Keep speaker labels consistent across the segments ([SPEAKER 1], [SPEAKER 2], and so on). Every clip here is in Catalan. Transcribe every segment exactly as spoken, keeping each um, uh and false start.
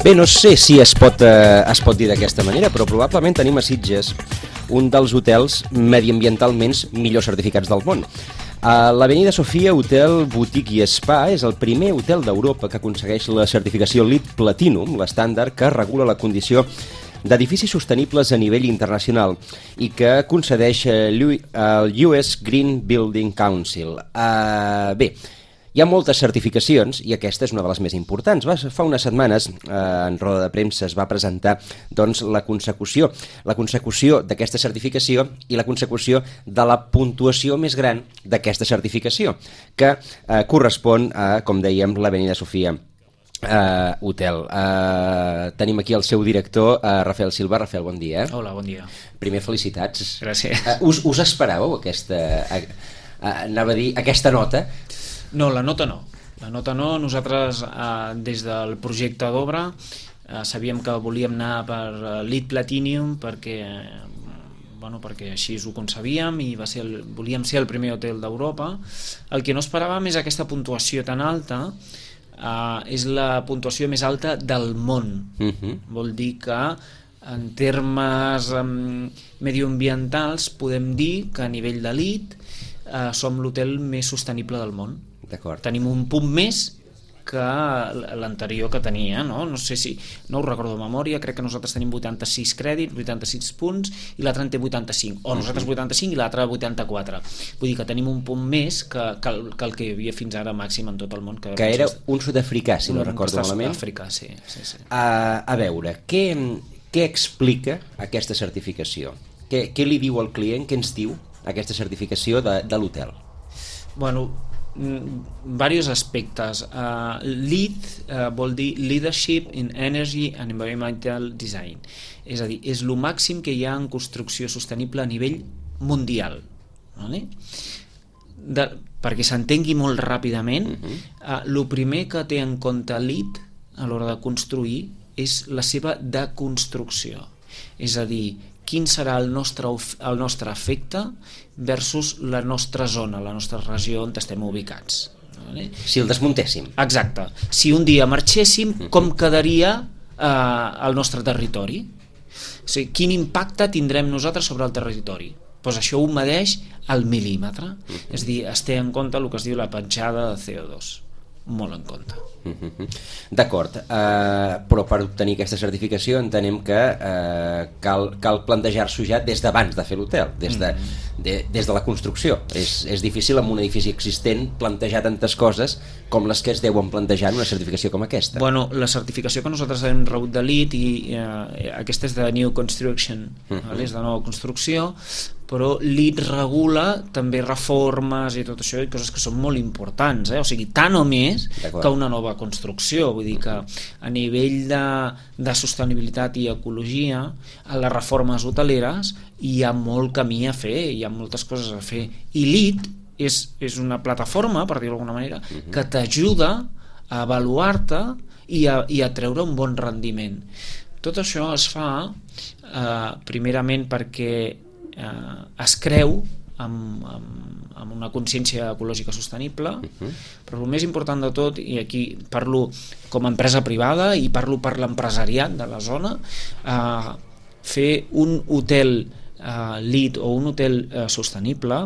[SPEAKER 1] Bé, no sé si es pot, eh, es pot dir d'aquesta manera, però probablement tenim a Sitges un dels hotels mediambientalment millor certificats del món. A l'Avenida Sofia Hotel, Boutique i Spa és el primer hotel d'Europa que aconsegueix la certificació LEED Platinum, l'estàndard que regula la condició d'edificis sostenibles a nivell internacional i que concedeix el U S Green Building Council. Uh, bé, hi ha moltes certificacions i aquesta és una de les més importants. Va, fa unes setmanes, eh, en roda de premsa, es va presentar doncs, la consecució, la consecució d'aquesta certificació i la consecució de la puntuació més gran d'aquesta certificació, que eh, correspon a, com dèiem, l'Avenida Sofia Uh, Hotel. Uh, tenim aquí el seu director, uh, Rafael Silva. Rafael, bon dia.
[SPEAKER 2] Hola, bon dia.
[SPEAKER 1] Primer, felicitats.
[SPEAKER 2] Gràcies.
[SPEAKER 1] Uh, us, us esperàveu aquesta, uh, uh, anava a dir, aquesta nota?
[SPEAKER 2] No, la nota no. La nota no. Nosaltres, uh, des del projecte d'obra, uh, sabíem que volíem anar per uh, LEED Platinum perquè, uh, bueno, perquè així ho concebíem i va ser el, volíem ser el primer hotel d'Europa. El que no esperàvem és aquesta puntuació tan alta. Uh, és la puntuació més alta del món. Uh-huh. Vol dir que en termes um, medioambientals podem dir que a nivell de LEED uh, som l'hotel més sostenible del món.
[SPEAKER 1] D'acord.
[SPEAKER 2] Tenim un punt més que l'anterior que tenia, no? No sé si, no ho recordo de memòria, crec que nosaltres tenim vuitanta-sis crèdits, vuitanta-sis punts, i l'altre en té vuitanta-cinc, o nosaltres vuitanta-cinc i l'altre vuitanta-quatre. Vull dir que tenim un punt més que, que, el, que el que hi havia fins ara màxim en tot el món. Que,
[SPEAKER 1] que era un sud-africà, si no recordo malament.
[SPEAKER 2] Sud-africà, sí. sí, sí.
[SPEAKER 1] A, a veure, què, què explica aquesta certificació? Què, què li diu al client, què ens diu aquesta certificació de, de l'hotel?
[SPEAKER 2] Bueno, diversos aspectes. Uh, LEED uh, vol dir Leadership in Energy and Environmental Design, és a dir, és el màxim que hi ha en construcció sostenible a nivell mundial, vale? De, perquè s'entengui molt ràpidament. uh-huh. uh, el primer que té en compte LEED a l'hora de construir és la seva deconstrucció, és a dir, quin serà el nostre, el nostre efecte versus la nostra zona, la nostra regió on estem ubicats. Vale?
[SPEAKER 1] Si el desmuntéssim.
[SPEAKER 2] Exacte. Si un dia marxéssim, uh-huh. com quedaria eh, el nostre territori? O sigui, quin impacte tindrem nosaltres sobre el territori? Pues això ho medeix al mil·límetre. Uh-huh. És a dir, es té en compte el que es diu la petjada de C O dos. Molt en compte.
[SPEAKER 1] Uh-huh. D'acord, uh, però per obtenir aquesta certificació entenem que uh, cal, cal plantejar-s'ho ja des d'abans de fer l'hotel, des de, de, des de la construcció. És, és difícil amb un edifici existent plantejar tantes coses com les que es deuen plantejar en una certificació com aquesta.
[SPEAKER 2] Bueno, la certificació que nosaltres hem rebut de LEED i uh, aquesta és de New Construction, uh-huh. vale? És de nova construcció, però LEED regula també reformes i tot això, i coses que són molt importants, eh? O sigui, tant o més que una nova construcció. Vull dir que a nivell de, de sostenibilitat i ecologia, a les reformes hoteleres hi ha molt camí a fer, hi ha moltes coses a fer, i LEED és, és una plataforma, per dir-ho d'alguna manera, uh-huh. que t'ajuda a avaluar-te i a, i a treure un bon rendiment. Tot això es fa eh, primerament perquè eh, es creu amb, amb, amb una consciència ecològica sostenible, uh-huh. però el més important de tot, i aquí parlo com a empresa privada i parlo per l'empresariat de la zona, eh, fer un hotel eh, LEED o un hotel eh, sostenible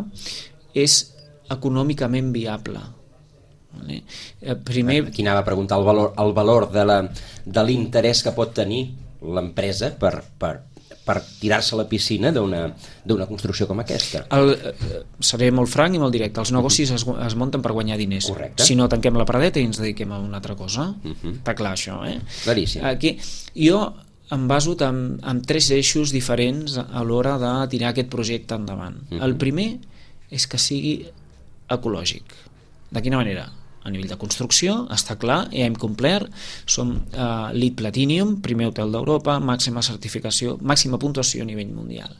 [SPEAKER 2] és econòmicament viable. Vale? Eh, primer...
[SPEAKER 1] Aquí anava a preguntar el valor, el valor de, la, de l'interès que pot tenir l'empresa per, per, per tirar-se a la piscina d'una, d'una construcció com aquesta.
[SPEAKER 2] El, eh, seré molt franc i molt directe. Els negocis uh-huh. es, es munten per guanyar diners.
[SPEAKER 1] Correcte.
[SPEAKER 2] Si no, tanquem la paradeta i ens dediquem a una altra cosa.
[SPEAKER 1] Uh-huh.
[SPEAKER 2] Està clar això, eh?
[SPEAKER 1] Claríssim.
[SPEAKER 2] Aquí, jo em baso amb, amb tres eixos diferents a l'hora de tirar aquest projecte endavant. Uh-huh. El primer és que sigui ecològic. De quina manera? A nivell de construcció, està clar, ja hem complert, som uh, LEED Platinum, primer hotel d'Europa, màxima certificació, màxima puntuació a nivell mundial.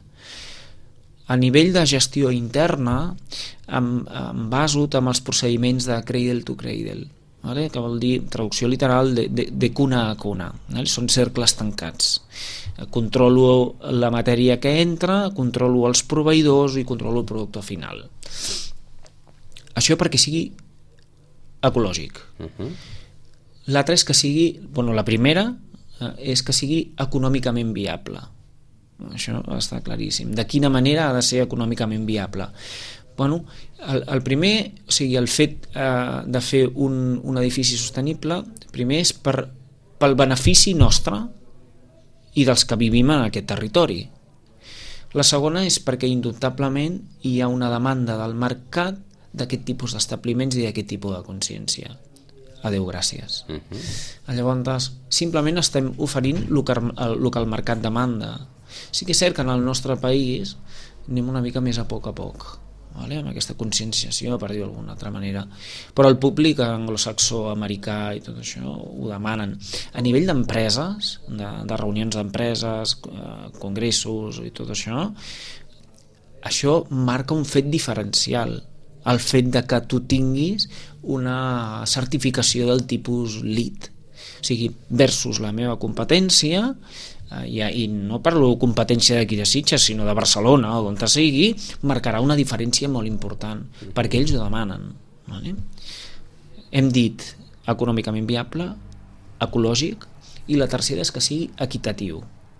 [SPEAKER 2] A nivell de gestió interna, em, em baso amb els procediments de cradle to cradle, vale? Que vol dir traducció literal de, de, de cuna a cuna, vale? Són cercles tancats. Controlo la matèria que entra, controlo els proveïdors i controlo el producte final. Això perquè sigui ecològic. Uh-huh. L'altra és que sigui, bueno, la primera eh, és que sigui econòmicament viable. Això està claríssim. De quina manera ha de ser econòmicament viable? Bueno, el, el primer, o sigui, el fet eh, de fer un, un edifici sostenible, primer és per, pel benefici nostre i dels que vivim en aquest territori. La segona és perquè indubtablement hi ha una demanda del mercat d'aquest tipus d'establiments i d'aquest tipus de consciència. Adéu, gràcies. Uh-huh. Llavors, simplement estem oferint el que el mercat demanda. Sí que és cert que en el nostre país anem una mica més a poc a poc, vale? Amb aquesta conscienciació, per dir-ho d'alguna altra manera, però el públic anglosaxó, americà i tot això ho demanen. A nivell d'empreses, de, de reunions d'empreses, eh, congressos i tot això, això marca un fet diferencial, el fet de que tu tinguis una certificació del tipus LEED, o sigui, versus la meva competència, i, i no parlo competència d'aquí de Sitges, sinó de Barcelona o d'on sigui, marcarà una diferència molt important, perquè ells ho demanen, vale? Hem dit econòmicament viable, ecològic, i la tercera és que sigui equitatiu.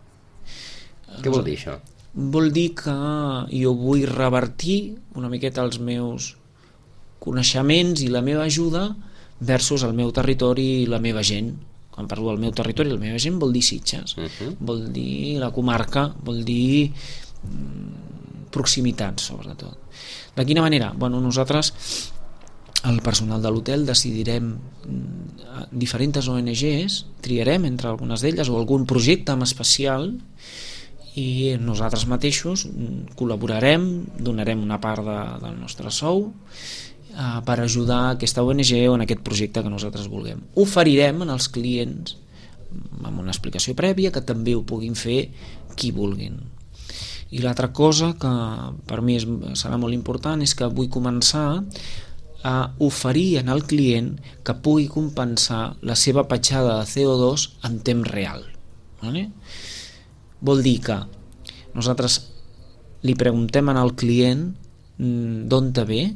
[SPEAKER 1] Què vol dir això?
[SPEAKER 2] Vol dir que jo vull revertir una miqueta els meus coneixements i la meva ajuda versus el meu territori i la meva gent. Quan parlo del meu territori, la meva gent vol dir Sitges, uh-huh. vol dir la comarca, vol dir mm, proximitat, sobretot. De quina manera? Bueno, nosaltres, el personal de l'hotel, decidirem mm, diferents O N Ges, triarem entre algunes d'elles o algun projecte en especial i nosaltres mateixos mm, col·laborarem, donarem una part de, del nostre sou per ajudar aquesta O N G o en aquest projecte que nosaltres vulguem. Oferirem als clients amb una explicació prèvia que també ho puguin fer qui vulguin. I l'altra cosa que per mi és, serà molt important és que vull començar a oferir al client que pugui compensar la seva petjada de C O dos en temps real. Vale? Vol dir que nosaltres li preguntem al client d'on te ve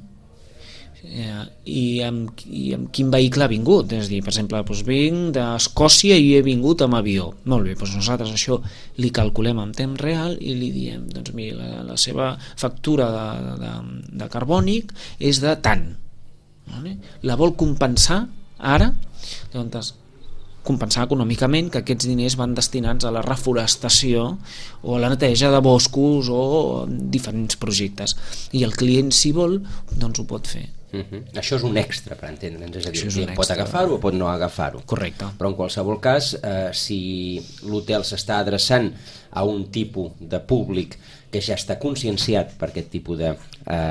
[SPEAKER 2] Eh, i, amb, i amb quin vehicle ha vingut, és a dir, per exemple, doncs vinc d'Escòcia i he vingut amb avió. Molt bé, doncs nosaltres això li calculem en temps real i li diem, doncs mira, la, la seva factura de, de, de carbònic és de tant, vale? La vol compensar ara, doncs compensar econòmicament que aquests diners van destinats a la reforestació o a la neteja de boscos o diferents projectes, i el client, si vol, doncs ho pot fer.
[SPEAKER 1] Uh-huh. Això és un extra, per entendre'ns, és a dir, és pot agafar-ho o pot no agafar-ho.
[SPEAKER 2] Correcte.
[SPEAKER 1] Però en qualsevol cas, eh, si l'hotel s'està adreçant a un tipus de públic que ja està conscienciat per aquest tipus de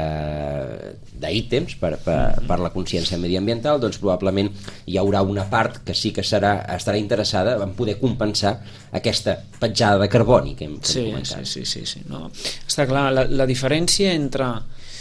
[SPEAKER 1] eh, d'ítems, per, per, per la consciència mediambiental, doncs probablement hi haurà una part que sí que serà, estarà interessada en poder compensar aquesta petjada de carboni que hem, que
[SPEAKER 2] sí,
[SPEAKER 1] hem comentat.
[SPEAKER 2] Sí, sí, sí, sí. No, està clar, la, la diferència entre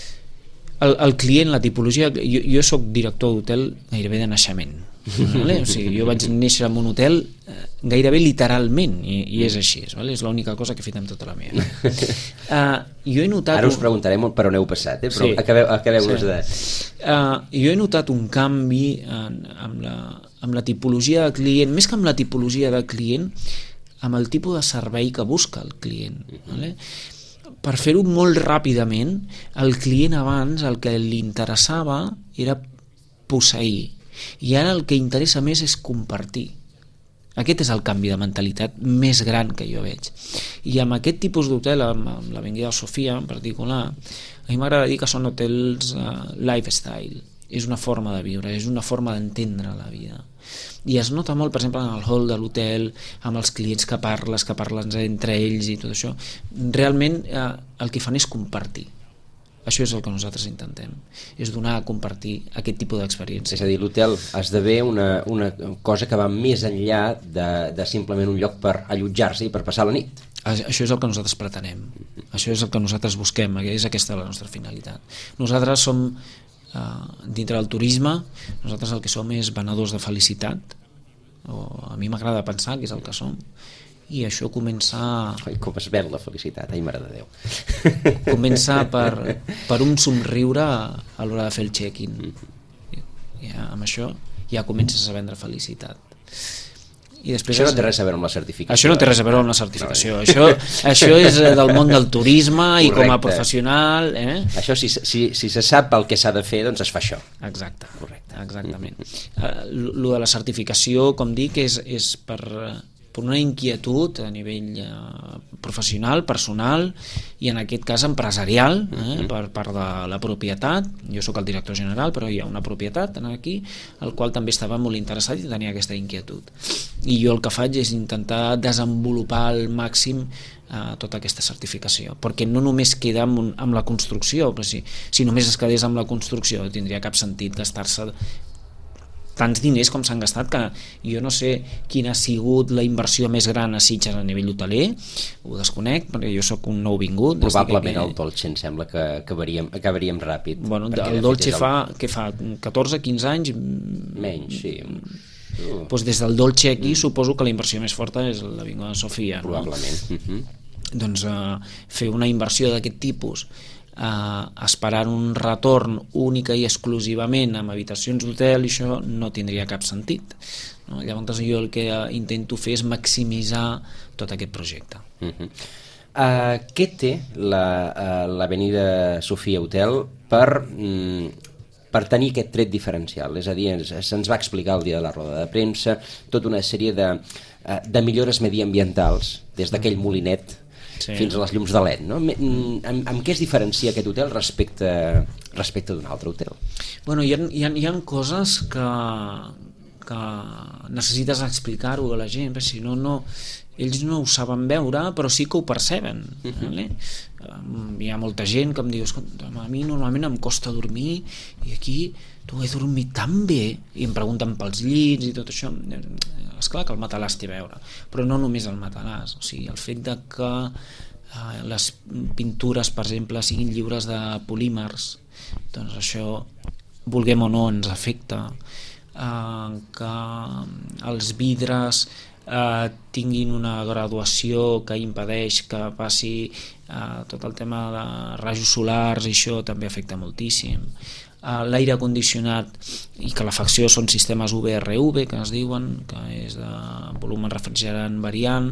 [SPEAKER 2] el, el client, la tipologia, jo, jo soc director d'hotel gairebé de naixement, vale? O sigui, jo vaig néixer en un hotel eh, gairebé literalment, i, i és així, vale? És l'única cosa que he fet en tota la meva vida. Uh, jo he notat
[SPEAKER 1] Ara us preguntarem per on heu passat, eh? Però sí. acabeu, acabeu-nos sí. de...
[SPEAKER 2] Uh, jo he notat un canvi en, amb, la, amb la tipologia de client, més que amb la tipologia de client, amb el tipus de servei que busca el client, vale? Per fer-ho molt ràpidament, el client abans el que li interessava era posseir, i ara el que interessa més és compartir. Aquest és el canvi de mentalitat més gran que jo veig. I amb aquest tipus d'hotel, amb, amb l'Avinguda Sofia en particular, a mi m'agrada dir que són hotels uh, lifestyle. És una forma de viure, és una forma d'entendre la vida. I es nota molt, per exemple, en el hall de l'hotel, amb els clients que parles, que parlen entre ells i tot això. Realment eh, el que fan és compartir. Això és el que nosaltres intentem, és donar a compartir aquest tipus d'experiència.
[SPEAKER 1] És a dir, l'hotel esdevé una, una cosa que va més enllà de, de simplement un lloc per allotjar-se i per passar la nit.
[SPEAKER 2] Això és el que nosaltres pretenem, això és el que nosaltres busquem, és aquesta la nostra finalitat. Nosaltres som, eh, dintre del turisme, nosaltres el que som és venedors de felicitat, o a mi m'agrada pensar que és el que som, i això comença...
[SPEAKER 1] Ai, com es ven la felicitat, ai, mare de Déu.
[SPEAKER 2] Comença per, per un somriure a l'hora de fer el check-in. Ja, amb això ja comences a vendre felicitat. I després
[SPEAKER 1] això no
[SPEAKER 2] és...
[SPEAKER 1] té res a veure amb la certificació.
[SPEAKER 2] Això no té res a veure amb la certificació. No, això, això és del món del turisme. Correcte. I com a professional... Eh?
[SPEAKER 1] Això, si, si, si se sap el que s'ha de fer, doncs es fa això.
[SPEAKER 2] Exacte.
[SPEAKER 1] Correcte.
[SPEAKER 2] Exactament. Mm-hmm. Uh, lo de la certificació, com dic, és, és per... per una inquietud a nivell eh, professional, personal i en aquest cas empresarial, eh, per part de la propietat. Jo sóc el director general, però hi ha una propietat aquí, el qual també estava molt interessat i tenia aquesta inquietud. I jo el que faig és intentar desenvolupar al màxim eh, tota aquesta certificació, perquè no només queda amb, un, amb la construcció, però si, si només es quedés amb la construcció no tindria cap sentit gastar-se tants diners com s'han gastat, que jo no sé quina ha sigut la inversió més gran a Sitges a nivell hoteler, ho desconec, perquè jo sóc un nou vingut.
[SPEAKER 1] Probablement que... el Dolce em sembla que acabaríem, acabaríem ràpid.
[SPEAKER 2] Bueno, el Dolce fa, el... què fa, catorze quinze anys?
[SPEAKER 1] Menys, sí.
[SPEAKER 2] Uh. Doncs des del Dolce aquí mm. suposo que la inversió més forta és l'Avinguda Sofia.
[SPEAKER 1] Probablement.
[SPEAKER 2] No? Mm-hmm. Doncs uh, fer una inversió d'aquest tipus Uh, esperant un retorn única i exclusivament amb habitacions d'hotel, això no tindria cap sentit, no? Llavors jo el que uh, intento fer és maximitzar tot aquest projecte.
[SPEAKER 1] Uh-huh. uh, Què té l'Avenida uh, Sofia Hotel per, mm, per tenir aquest tret diferencial? És a dir, se'ns va explicar el dia de la roda de premsa tota una sèrie de, uh, de millores mediambientals des d'aquell molinet sí. fins a les llums de L E D, no? Amb, amb què es diferencia aquest hotel respecte, respecte d'un altre hotel?
[SPEAKER 2] Bueno, hi ha, hi ha, hi ha coses que, que necessites explicar-ho a la gent, perquè si no, no, ells no ho saben veure, però sí que ho perceben. Uh-huh. Vale? Hi ha molta gent que em diu, escolta, a mi normalment em costa dormir i aquí tu he dormit tan bé, i em pregunten pels llits i tot això. Esclar que el matalàs té a veure, però no només el matalàs, o sigui, el fet de que eh, les pintures, per exemple, siguin lliures de polímers, doncs això, vulguem o no, ens afecta, eh, que els vidres eh, tinguin una graduació que impedeix que passi eh, tot el tema de rajos solars, i això també afecta moltíssim. Uh, l'aire condicionat i calefacció són sistemes U V R V que es diuen, que és de volum refrigerant variant.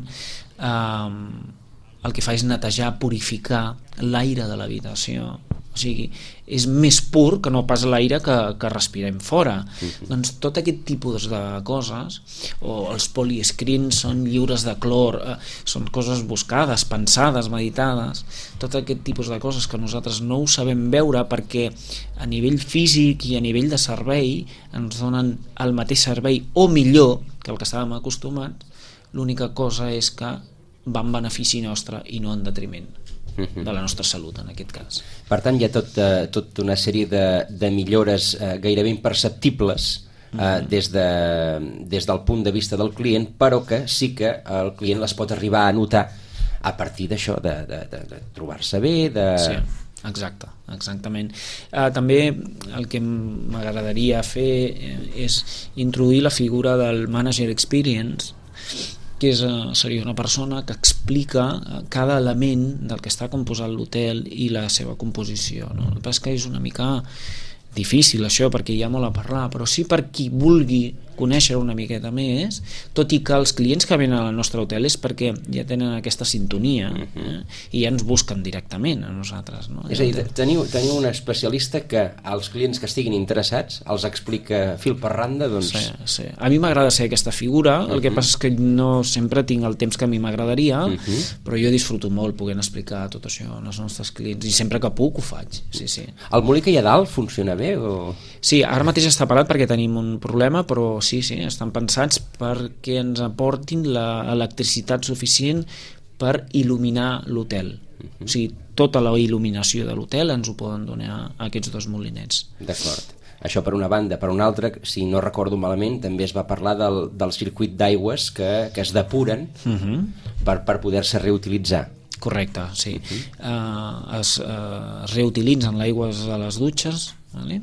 [SPEAKER 2] Uh, el que fa és netejar, purificar l'aire de l'habitació, o sigui, és més pur que no pas l'aire que, que respirem fora. Uh-huh. Doncs tot aquest tipus de coses, o els poliescreens són lliures de clor, eh, són coses buscades, pensades, meditades, tot aquest tipus de coses que nosaltres no ho sabem veure perquè a nivell físic i a nivell de servei ens donen el mateix servei o millor que el que estàvem acostumats. L'única cosa és que va en benefici nostre i no en detriment de la nostra salut, en aquest cas.
[SPEAKER 1] Per tant, hi ha tot, eh, tot una sèrie de, de millores eh, gairebé imperceptibles eh, mm-hmm. des, de, des del punt de vista del client, però que sí que el client les pot arribar a notar a partir d'això, de, de, de, de trobar-se bé, de...
[SPEAKER 2] Sí, exacte, exactament. Uh, també el que m'agradaria fer és introduir la figura del Manager Experience, que és, seria una persona que explica cada element del que està composant l'hotel i la seva composició, no? El que passa és que és una mica difícil això perquè hi ha molt a parlar, però sí per qui vulgui conèixer una miqueta més, tot i que els clients que venen al nostre hotel és perquè ja tenen aquesta sintonia, eh? I ja ens busquen directament a nosaltres, no?
[SPEAKER 1] És a dir, teniu, teniu un especialista que als clients que estiguin interessats els explica fil per randa, doncs...
[SPEAKER 2] Sí, sí. A mi m'agrada ser aquesta figura, el uh-huh. que passa és que no sempre tinc el temps que a mi m'agradaria, uh-huh. però jo disfruto molt podent explicar tot això als nostres clients, i sempre que puc ho faig, sí, sí.
[SPEAKER 1] El molí que hi ha dalt funciona bé? O...
[SPEAKER 2] Sí, ara mateix està parat perquè tenim un problema, però sí, sí, estan pensats perquè ens aportin l'electricitat suficient per il·luminar l'hotel. Uh-huh. O sigui, tota la il·luminació de l'hotel ens ho poden donar aquests dos molinets.
[SPEAKER 1] D'acord. Això per una banda. Per una altra, si no recordo malament, també es va parlar del, del circuit d'aigües que, que es depuren uh-huh. per, per poder-se reutilitzar.
[SPEAKER 2] Correcte, sí. Uh-huh. Uh, es, uh, es reutilitzen l'aigües a les dutxes, vale?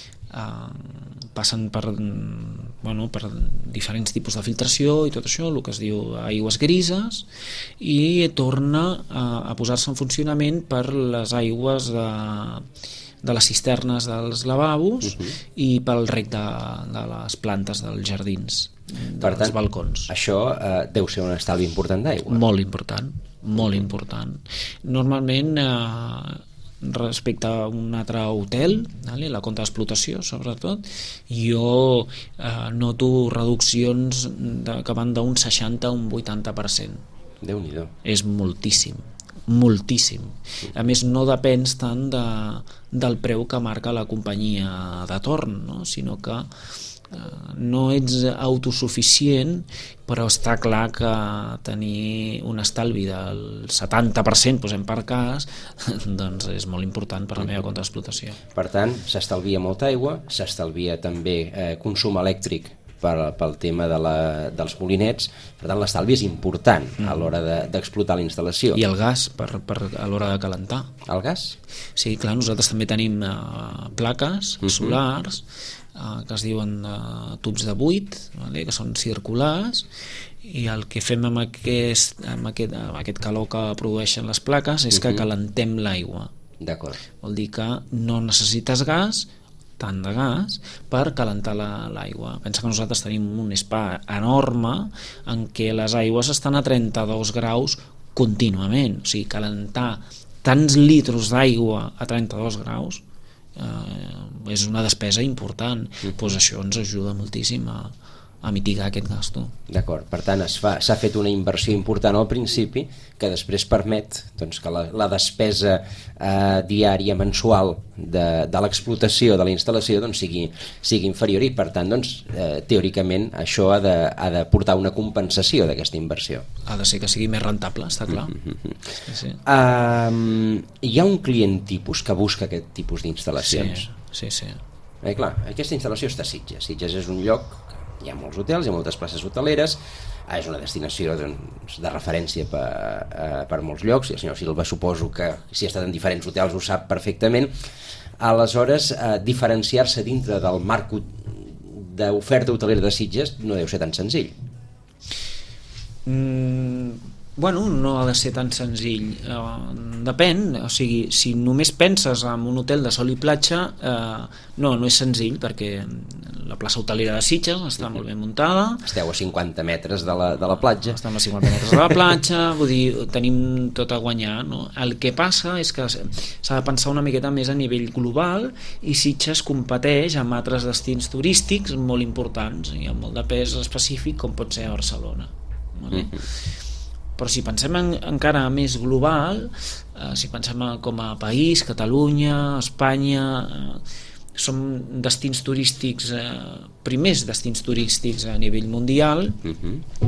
[SPEAKER 2] Uh, passen per, bueno, per diferents tipus de filtració i tot això, el que es diu aigües grises, i torna a, a posar-se en funcionament per les aigües de, de les cisternes dels lavabos
[SPEAKER 1] uh-huh.
[SPEAKER 2] i pel rec de, de les plantes dels jardins, dels
[SPEAKER 1] per tant,
[SPEAKER 2] balcons.
[SPEAKER 1] Això eh, deu ser un estalvi important d'aigua.
[SPEAKER 2] Molt important, molt important. Normalment, eh, respecte a un altre hotel, vale? La compta d'explotació sobretot, jo eh, noto reduccions de, que van d'un seixanta a un vuitanta per cent.
[SPEAKER 1] Déu-n'hi-do.
[SPEAKER 2] És moltíssim, moltíssim. A més, no depens tant de, del preu que marca la companyia de torn, no? Sinó que no ets autosuficient, però està clar que tenir un estalvi del setanta per cent, posem per cas, doncs és molt important per la meva compta d'explotació.
[SPEAKER 1] Per tant, s'estalvia molta aigua, s'estalvia també eh, consum elèctric per, pel tema de la, dels molinets, per tant l'estalvi és important a l'hora de, d'explotar la instal·lació.
[SPEAKER 2] I el gas per, per, a l'hora de calentar.
[SPEAKER 1] El gas?
[SPEAKER 2] Sí, clar, nosaltres també tenim uh, plaques uh-huh. solars uh, que es diuen uh, tubs de buit, vale? Que són circulars, i el que fem amb aquest, amb aquest, amb aquest calor que produeixen les plaques és uh-huh. que calentem l'aigua.
[SPEAKER 1] D'acord.
[SPEAKER 2] Vol dir que no necessites gas, tant de gas, per calentar la, l'aigua. Pensa que nosaltres tenim un spa enorme en què les aigües estan a trenta-dos graus contínuament. O sigui, calentar tants litres d'aigua a trenta-dos graus eh, és una despesa important. Mm. Pues això ens ajuda moltíssim a, a mitigar aquest gasto.
[SPEAKER 1] D'acord, per tant es fa, s'ha fet una inversió important al principi que després permet doncs, que la, la despesa eh, diària, mensual de, de l'explotació de la instal·lació doncs, sigui, sigui inferior i per tant doncs, eh, teòricament això ha de, ha de portar una compensació d'aquesta inversió.
[SPEAKER 2] Ha de ser que sigui més rentable, està clar.
[SPEAKER 1] Mm-hmm.
[SPEAKER 2] Sí, sí.
[SPEAKER 1] Um, hi ha un client tipus que busca aquest tipus d'instal·lacions?
[SPEAKER 2] Sí, sí, sí.
[SPEAKER 1] Eh, clar, aquesta instal·lació està a Sitges. Sitges és un lloc, hi ha molts hotels, hi ha moltes places hoteleres, és una destinació doncs, de referència per, eh, per molts llocs, i el senyor Silva suposo que si ha estat en diferents hotels ho sap perfectament. Aleshores, eh, diferenciar-se dintre del marc d'oferta hotelera de Sitges no deu ser tan senzill.
[SPEAKER 2] Mm, bueno, no ha de ser tan senzill. Uh, depèn, o sigui, si només penses en un hotel de sol i platja, uh, no, no és senzill, perquè la plaça hotelera de Sitges està molt ben muntada.
[SPEAKER 1] Esteu a cinquanta metres de la, de la platja.
[SPEAKER 2] Estem a cinquanta metres de la platja, vull dir, tenim tot a guanyar, no? El que passa és que s'ha de pensar una miqueta més a nivell global i Sitges competeix amb altres destins turístics molt importants i amb molt de pes específic com pot ser a Barcelona. Vale? Mm-hmm. Però si pensem en, encara més global, eh, si pensem en, com a país, Catalunya, Espanya, eh, som destins turístics, eh, primers destins turístics a nivell mundial, uh-huh.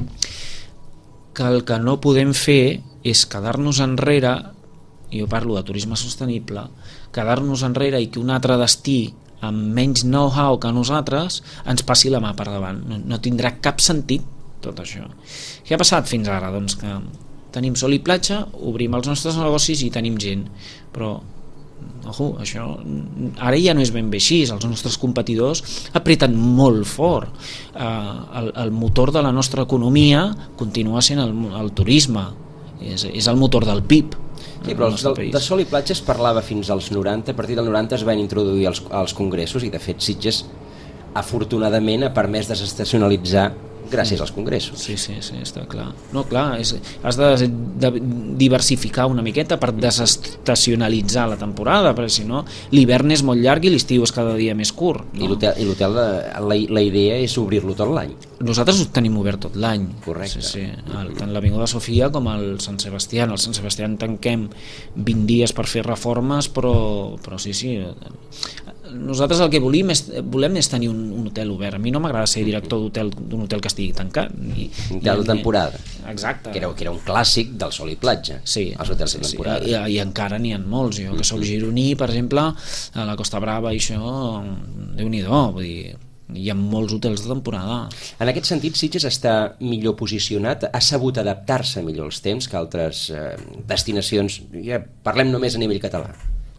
[SPEAKER 2] que el que no podem fer és quedar-nos enrere, i jo parlo de turisme sostenible, quedar-nos enrere i que un altre destí amb menys know-how que nosaltres ens passi la mà per davant. No, no tindrà cap sentit tot això. Què ha passat fins ara? Doncs que tenim sol i platja, obrim els nostres negocis i tenim gent, però ojo, això ara ja no és ben bé així. Els nostres competidors apreten molt fort. Eh, el, el motor de la nostra economia continua sent el, el turisme, és, és el motor del P I B.
[SPEAKER 1] Sí, però de, de sol i platja es parlava fins als noranta, a partir del noranta es van introduir els, els congressos i de fet Sitges afortunadament ha permès desestacionalitzar gràcies als congressos.
[SPEAKER 2] Sí, sí, sí, està clar. No, clar, és, has de, de diversificar una miqueta per desestacionalitzar la temporada, perquè si no l'hivern és molt llarg i l'estiu és cada dia més curt. No?
[SPEAKER 1] I l'hotel, i l'hotel la, la, la idea és obrir-lo tot l'any.
[SPEAKER 2] Nosaltres ho tenim obert tot l'any.
[SPEAKER 1] Correcte.
[SPEAKER 2] Sí, sí. El, tant l'Avinguda Sofia com el Sant Sebastià. El Sant Sebastià en tanquem vint dies per fer reformes, però, però sí, sí. Nosaltres el que volem és, volem és tenir un, un hotel obert. A mi no m'agrada ser director d'hotel d'un hotel que estigui tancat. Ni,
[SPEAKER 1] un hotel de temporada.
[SPEAKER 2] Exacte.
[SPEAKER 1] Que era, que era un clàssic del sol i platja.
[SPEAKER 2] Sí.
[SPEAKER 1] Els hotels
[SPEAKER 2] sí,
[SPEAKER 1] de temporada.
[SPEAKER 2] Sí. I, I encara n'hi ha molts. Jo que soc gironí, per exemple, a la Costa Brava i això, Déu-n'hi-do, vull dir, hi ha molts hotels de temporada.
[SPEAKER 1] En aquest sentit, Sitges està millor posicionat, ha sabut adaptar-se millor als temps que altres eh, destinacions, ja parlem només a nivell català.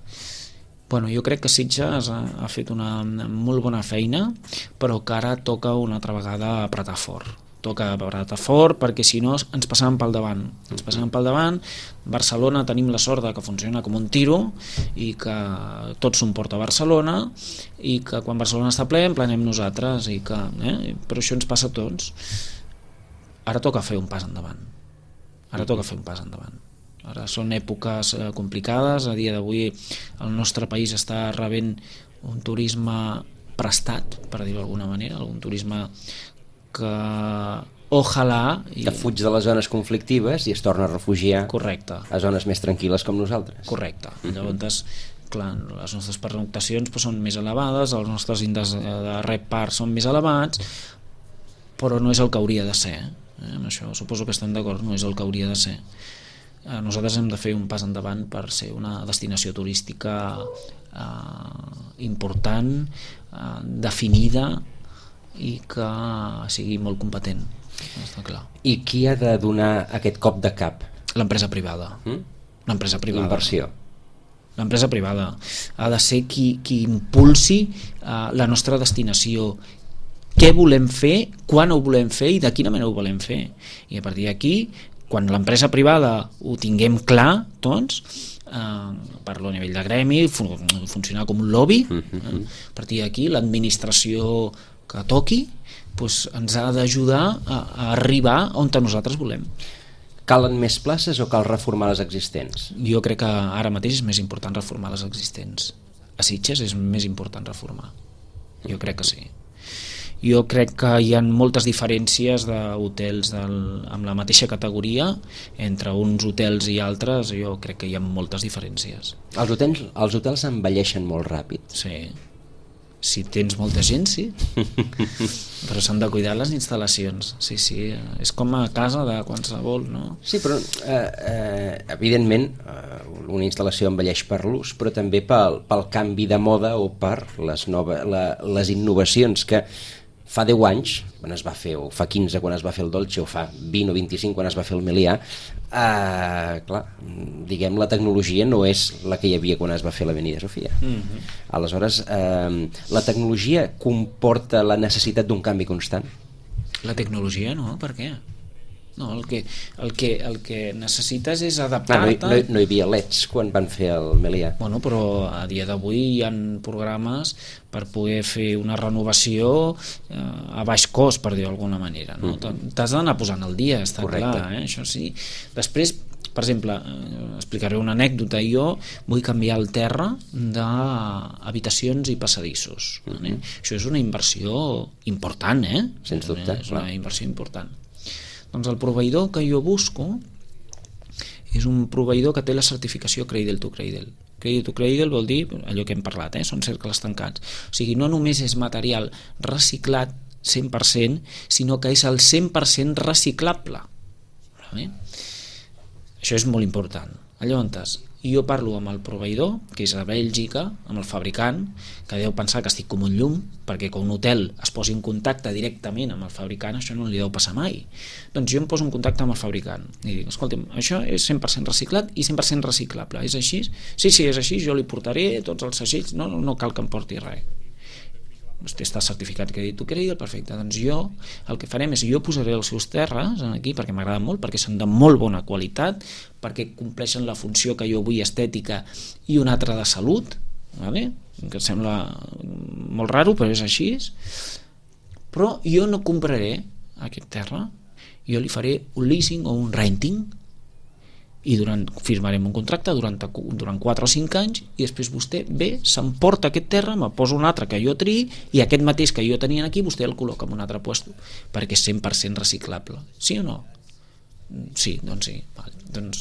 [SPEAKER 2] Bueno, jo crec que Sitges ha, ha fet una molt bona feina, però que ara toca una altra vegada apretar fort. toca apretar fort, perquè si no ens passàvem pel davant. Ens passàvem pel davant. Barcelona tenim la sort de que funciona com un tiro i que tot s'ho porta a Barcelona i que quan Barcelona està ple en plenem nosaltres i que, eh? Però això ens passa a tots. Ara toca fer un pas endavant. Ara toca fer un pas endavant. Ara són èpoques complicades. A dia d'avui el nostre país està rebent un turisme prestat, per dir-ho d'alguna manera, algun turisme que ojalà... I...
[SPEAKER 1] que fuig de les zones conflictives i es torna a refugiar.
[SPEAKER 2] Correcte.
[SPEAKER 1] A zones més tranquil·les com nosaltres.
[SPEAKER 2] Correcte. Llavors, clar, les nostres pernoctacions pues, són més elevades, els nostres índexs de repart són més elevats, però no és el que hauria de ser. Eh? En això suposo que estem d'acord, no és el que hauria de ser. Eh, nosaltres hem de fer un pas endavant per ser una destinació turística eh, important, eh, definida i que sigui molt competent. Està clar.
[SPEAKER 1] I qui ha de donar aquest cop de cap?
[SPEAKER 2] L'empresa privada. Mm? L'empresa privada.
[SPEAKER 1] Inversió.
[SPEAKER 2] L'empresa privada ha de ser qui, qui impulsi uh, la nostra destinació, què volem fer, quan ho volem fer i de quina manera ho volem fer. I a partir d'aquí, quan l'empresa privada ho tinguem clar, doncs, eh, parlo a nivell de gremi, fun funcionar com un lobby, eh, a partir d'aquí l'administració que toqui doncs, ens ha d'ajudar a, a arribar on nosaltres volem.
[SPEAKER 1] Calen més places o cal reformar les existents?
[SPEAKER 2] Jo crec que ara mateix és més important reformar les existents. A Sitges és més important reformar. Jo crec que sí. Jo crec que hi ha moltes diferències d'hotels amb la mateixa categoria entre uns hotels i altres. Jo crec que hi ha moltes diferències.
[SPEAKER 1] Els hotels, els hotels envelleixen molt ràpid.
[SPEAKER 2] Sí. Si tens molta gent, sí. Però s'han de cuidar les instal·lacions. Sí, sí. És com a casa de qualsevol, no?
[SPEAKER 1] Sí, però eh, eh, evidentment eh, una instal·lació envelleix per l'ús, però també pel, pel canvi de moda o per les, nova, la, les innovacions que fa deu anys, quan es va fer, o fa quinze quan es va fer el Dolce, o fa vint o vint-i-cinc quan es va fer el Melià, eh, clar, diguem, la tecnologia no és la que hi havia quan es va fer l'Avenida Sofia. Mm-hmm. Aleshores, eh, la tecnologia comporta la necessitat d'un canvi constant?
[SPEAKER 2] La tecnologia no, per què? No, el que, el que, el que necessites és adaptar-te...
[SPEAKER 1] Ah, no, no, no hi havia leds quan van fer el Melià.
[SPEAKER 2] Bueno, però a dia d'avui hi ha programes per poder fer una renovació eh, a baix cost, per dir-ho d'alguna manera. No? Mm. T'has d'anar posant al dia, està Correcte. Clar, eh? Això sí. Després, per exemple, eh, explicaré una anècdota. Jo vull canviar el terra d'habitacions i passadissos. Mm-hmm. eh? Això és una inversió important, eh?
[SPEAKER 1] Sens dubte.
[SPEAKER 2] És una inversió important. Doncs el proveïdor que jo busco és un proveïdor que té la certificació Cradle to Cradle. Cradle to Cradle vol dir allò que hem parlat, eh? Són cercles tancats. O sigui, no només és material reciclat cent per cent, sinó que és el cent per cent reciclable. Vale? Això és molt important. Llavors, jo parlo amb el proveïdor, que és a Bèlgica, amb el fabricant, que deu pensar que estic com un llum, perquè quan un hotel es posi en contacte directament amb el fabricant, això no li deu passar mai. Doncs jo em poso en contacte amb el fabricant i dic, escolta'm, això és cent per cent reciclat i cent per cent reciclable, és així? Sí, sí, és així, jo li portaré tots els segells, no, no, no cal que em porti res. Vostè està certificat Cradle to Cradle, perfecte. Doncs jo el que farem és jo posaré els seus terres aquí perquè m'agrada molt, perquè són de molt bona qualitat, perquè compleixen la funció que jo vull estètica i una altra de salut, vale? Que sembla molt raro però és així. Però jo no compraré aquest terra, jo li faré un leasing o un renting i durant, firmarem un contracte durant, durant quatre o cinc anys i després vostè ve, s'emporta aquest terra, me posa un altre que jo triï i aquest mateix que jo tenia aquí vostè el col·loca en un altre puesto perquè és cent per cent reciclable. Sí o no? Sí, doncs sí. Vale. Doncs,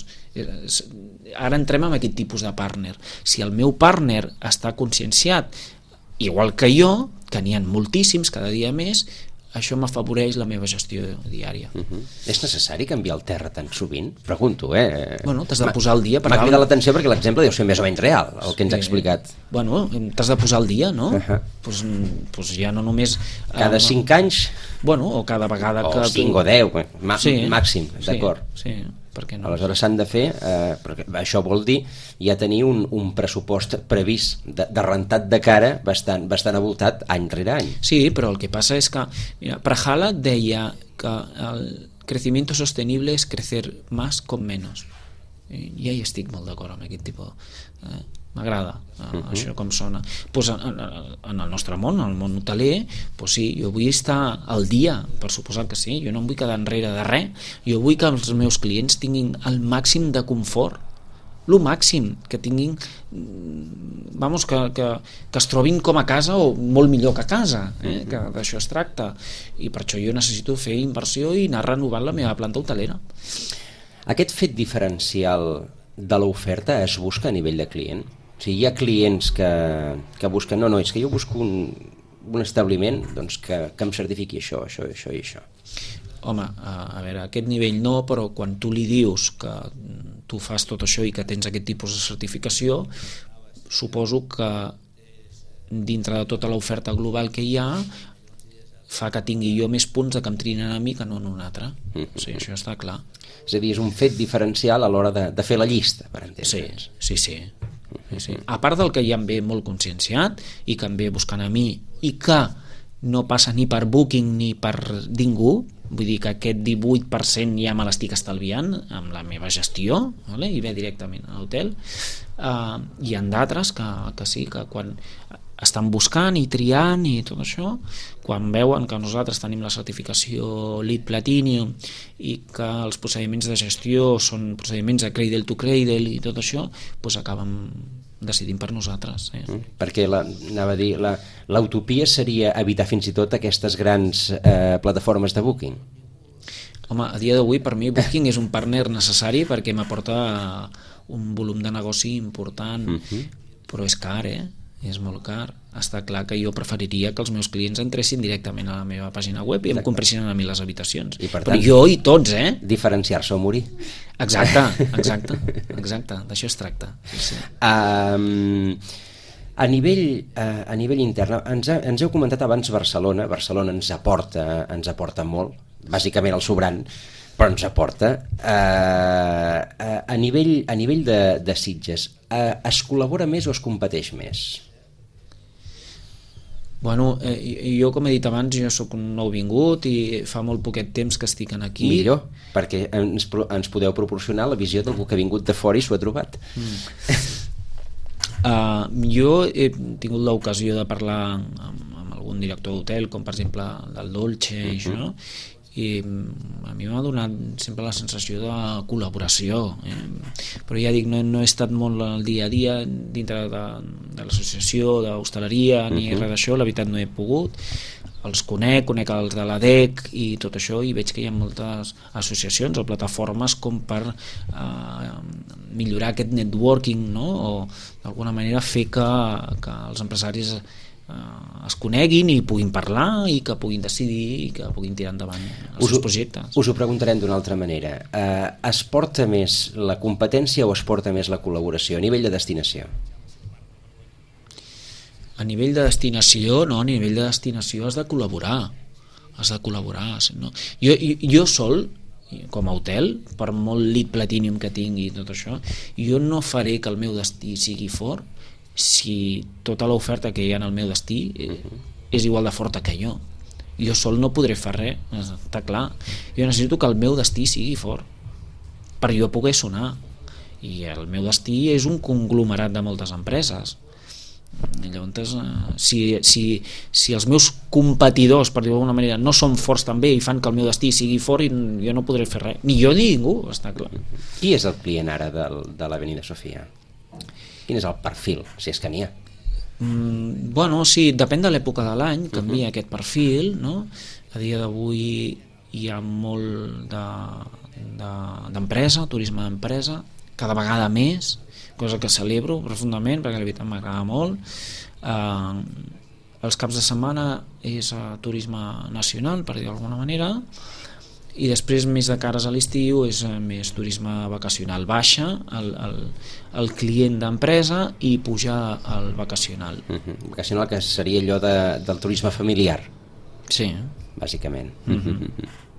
[SPEAKER 2] ara entrem en aquest tipus de partner. Si el meu partner està conscienciat igual que jo, que n'hi ha moltíssims cada dia més, això m'afavoreix la meva gestió diària.
[SPEAKER 1] Uh-huh. És necessari canviar el terra tan sovint? Pregunto, eh?
[SPEAKER 2] Bueno, t'has de posar al dia.
[SPEAKER 1] M'ha cridat l'atenció perquè l'exemple deu ser més o menys real, el que ens ha explicat.
[SPEAKER 2] Bueno, t'has de posar al dia, no? Uh-huh. pues, pues ja no només...
[SPEAKER 1] Cada cinc anys?
[SPEAKER 2] Bueno, o cada vegada
[SPEAKER 1] o
[SPEAKER 2] que...
[SPEAKER 1] O cinc o deu, sí, màxim, d'acord.
[SPEAKER 2] Sí, sí. perquè no.
[SPEAKER 1] Aleshores s'han de fer, eh, perquè això vol dir ja tenir un, un pressupost previst de, de rentat de cara bastant, bastant avoltat any rere any.
[SPEAKER 2] Sí, però el que passa és que mira, Prahala deia que el crecimiento sostenible es crecer más con menos. I ja hi estic molt d'acord amb aquest tipus. Eh? M'agrada eh, uh-huh. això com sona. Pues en, en el nostre món, en el món hoteler, pues sí, jo vull estar al dia, per suposar que sí, jo no em vull quedar enrere de res, jo vull que els meus clients tinguin el màxim de confort, el màxim, que tinguin vamos, que, que, que es trobin com a casa o molt millor que a casa, eh? que d'això es tracta, i per això jo necessito fer inversió i anar renovant la meva planta hotelera.
[SPEAKER 1] Aquest fet diferencial de l'oferta es busca a nivell de client? O sigui, hi ha clients que, que busquen, no, no, és que jo busco un, un establiment doncs, que, que em certifiqui això, això, això i això.
[SPEAKER 2] Home, a, a veure, a aquest nivell no, però quan tu li dius que tu fas tot això i que tens aquest tipus de certificació, suposo que dintre de tota l'oferta global que hi ha fa que tingui jo més punts de que em trinen a mi que no en un altre. Mm-hmm. O sigui, això està clar.
[SPEAKER 1] És a dir, és un fet diferencial a l'hora de, de fer la llista, per entendre'ns.
[SPEAKER 2] Sí, sí, sí. Sí, sí. A part del que ja em ve molt conscienciat i que em ve buscant a mi i que no passa ni per Booking ni per ningú, vull dir que aquest divuit per cent ja me l'estic estalviant amb la meva gestió, vale? I ve directament a l'hotel. Uh, hi ha d'altres que, que sí, que quan estan buscant i triant i tot això, quan veuen que nosaltres tenim la certificació LEED Platinum i que els procediments de gestió són procediments de cradle to cradle i tot això, doncs acaben decidint per nosaltres. Eh?
[SPEAKER 1] Mm, perquè la, anava a dir, la, l'utopia seria evitar fins i tot aquestes grans eh, plataformes de Booking?
[SPEAKER 2] Home, a dia d'avui per mi Booking és un partner necessari perquè m'aporta un volum de negoci important, mm-hmm. però és car, eh? És molt car. Està clar que jo preferiria que els meus clients entressin directament a la meva pàgina web i em compressin a mi les habitacions.
[SPEAKER 1] I per
[SPEAKER 2] tant,
[SPEAKER 1] però
[SPEAKER 2] jo i tots, eh?
[SPEAKER 1] Diferenciar-se o morir.
[SPEAKER 2] Exacte, exacte, exacte. D'això es tracta. Sí, sí.
[SPEAKER 1] Um, a, nivell, uh, a nivell intern, ens, ha, ens heu comentat abans Barcelona. Barcelona ens aporta, ens aporta molt, bàsicament el sobrant, però ens aporta. Uh, uh, a nivell, a nivell de, de Sitges, uh, es col·labora més o es competeix més?
[SPEAKER 2] Bueno, eh, jo com he dit abans, jo sóc un nouvingut i fa molt poquet temps que estic aquí.
[SPEAKER 1] Millor, perquè ens, ens podeu proporcionar la visió del que ha vingut de fora i s'ho ha trobat.
[SPEAKER 2] Mm. uh, jo he tingut l'ocasió de parlar amb, amb algun director d'hotel, com per exemple del Dolce, uh-huh. i això, i a mi m'ha donat sempre la sensació de col·laboració, eh? Però ja dic, no, no he estat molt al dia a dia dintre de, de l'associació d'hostaleria ni uh-huh. res d'això, la veritat no he pogut. Els conec, conec els de l'A D E C i tot això, i veig que hi ha moltes associacions o plataformes com per eh, millorar aquest networking, no? O d'alguna manera fer que, que els empresaris Uh, es coneguin i puguin parlar i que puguin decidir i que puguin tirar endavant els us, seus projectes.
[SPEAKER 1] Us ho preguntarem d'una altra manera. Uh, es porta més la competència o es porta més la col·laboració a nivell de destinació?
[SPEAKER 2] A nivell de destinació, no, a nivell de destinació has de col·laborar. Has de col·laborar. No? Jo, jo, jo sol, com a hotel, per molt LEED Platinum que tingui i tot això, jo no faré que el meu destí sigui fort si tota l'oferta que hi ha en el meu destí uh-huh. és igual de forta que jo. Jo sol no podré fer res, està clar. Jo necessito que el meu destí sigui fort per jo poder sonar, i el meu destí és un conglomerat de moltes empreses. Llavors, si, si, si els meus competidors, per dir-ho d'alguna manera, no són forts també i fan que el meu destí sigui fort, jo no podré fer res, ni jo ni ningú, està clar.
[SPEAKER 1] Qui és el client ara del, de l'Avenida Sofia? Quin és el perfil, si és que n'hi ha?
[SPEAKER 2] Mm, bueno, sí, depèn de l'època de l'any, canvia uh-huh. aquest perfil, no? A dia d'avui hi ha molt de, de, d'empresa, turisme d'empresa, cada vegada més, cosa que celebro profundament, perquè la veritat m'agrada molt. Eh, els caps de setmana és uh, turisme nacional, per dir d'alguna manera, i després més de cares a l'estiu és més turisme vacacional. Baixa el, el, el client d'empresa i puja al vacacional. Uh-huh.
[SPEAKER 1] Vacacional, que seria allò de, del turisme familiar.
[SPEAKER 2] Sí.
[SPEAKER 1] Bàsicament.
[SPEAKER 2] Uh-huh.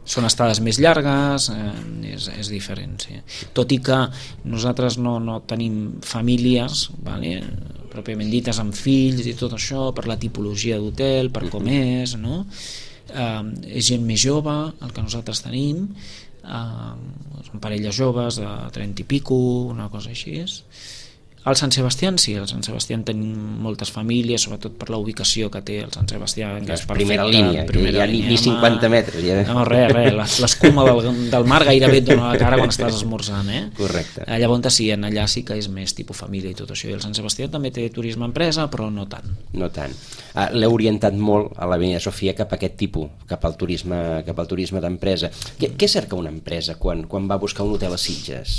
[SPEAKER 2] són estades més llargues, eh, és, és diferent, sí. Tot i que nosaltres no, no tenim famílies, vale, pròpiament dites, amb fills i tot això, per la tipologia d'hotel, per com és, no? Eh, és gent més jove, el que nosaltres tenim, eh, són parelles joves de trenta i pico, una cosa així és. Al Sant Sebastián sí, al Sant Sebastián tenim moltes famílies, sobretot per la ubicació que té el Sant Sebastián, que és perfecta,
[SPEAKER 1] primera línia,
[SPEAKER 2] primera
[SPEAKER 1] ja
[SPEAKER 2] línia,
[SPEAKER 1] ni cinquanta metres. Ja.
[SPEAKER 2] No, res, res, l'escuma del, del mar gairebé et dona la cara quan estàs esmorzant, eh?
[SPEAKER 1] Correcte.
[SPEAKER 2] Llavors sí, en allà sí que és més tipus família i tot això, i el Sant Sebastián també té turisme empresa, però no tant.
[SPEAKER 1] No tant. Ah, l'heu orientat molt a l'Avenida Sofia cap a aquest tipus, cap al turisme, cap al turisme d'empresa. Què, què cerca una empresa quan, quan va buscar un hotel a Sitges?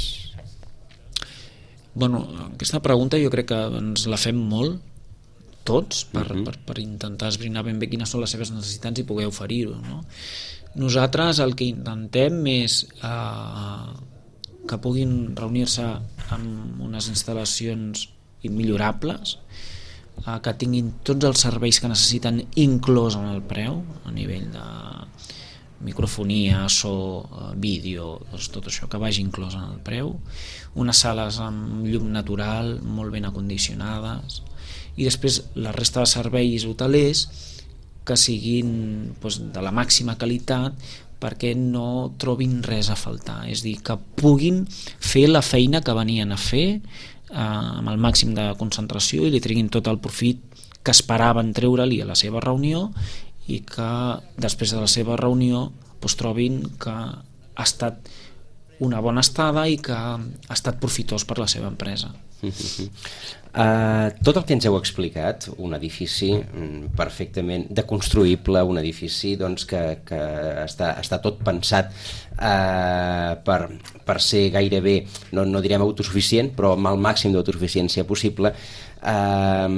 [SPEAKER 2] Bueno, aquesta pregunta jo crec que ens la fem molt, tots, per, uh-huh. per, per intentar esbrinar ben bé quines són les seves necessitats i poder oferir-ho, no? Nosaltres el que intentem és eh, que puguin reunir-se amb unes instal·lacions immillorables, eh, que tinguin tots els serveis que necessiten inclòs en el preu, a nivell de microfonia, so, vídeo, doncs tot això que vagi inclòs en el preu, unes sales amb llum natural molt ben acondicionades, i després la resta de serveis hotelers que siguin doncs, de la màxima qualitat, perquè no trobin res a faltar, és a dir, que puguin fer la feina que venien a fer eh, amb el màxim de concentració i li treguin tot el profit que esperaven treure-li a la seva reunió, i que després de la seva reunió doncs, trobin que ha estat una bona estada i que ha estat profitós per la seva empresa.
[SPEAKER 1] Uh-huh. Uh, tot el que ens heu explicat, un edifici perfectament deconstruïble, un edifici doncs, que, que està, està tot pensat uh, per, per ser gairebé, no, no direm autosuficient, però amb el màxim d'autosuficiència possible, uh,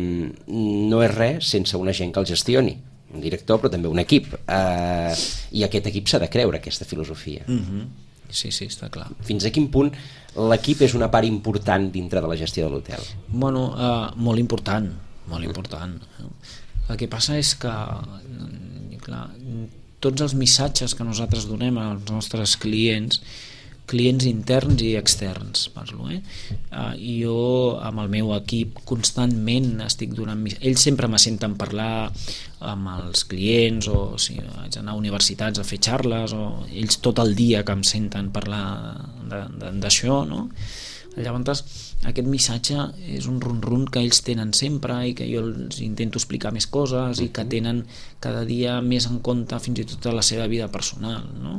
[SPEAKER 1] no és res sense una gent que el gestioni, un director però també un equip, uh, i aquest equip s'ha de creure aquesta filosofia.
[SPEAKER 2] Uh-huh. Sí, sí, està clar.
[SPEAKER 1] Fins a quin punt l'equip és una part important dintre de la gestió de l'hotel?
[SPEAKER 2] Bueno, uh, molt important, molt important. El que passa és que, clar, tots els missatges que nosaltres donem als nostres clients, clients interns i externs, parlo, eh? Uh, i jo amb el meu equip constantment estic donant... Ells sempre me senten parlar amb els clients, o si vaig anar a universitats a fer xarles, o ells tot el dia que em senten parlar d'això, no? Llavors aquest missatge és un run-run que ells tenen sempre i que jo els intento explicar més coses i que tenen cada dia més en compte fins i tot a la seva vida personal, no?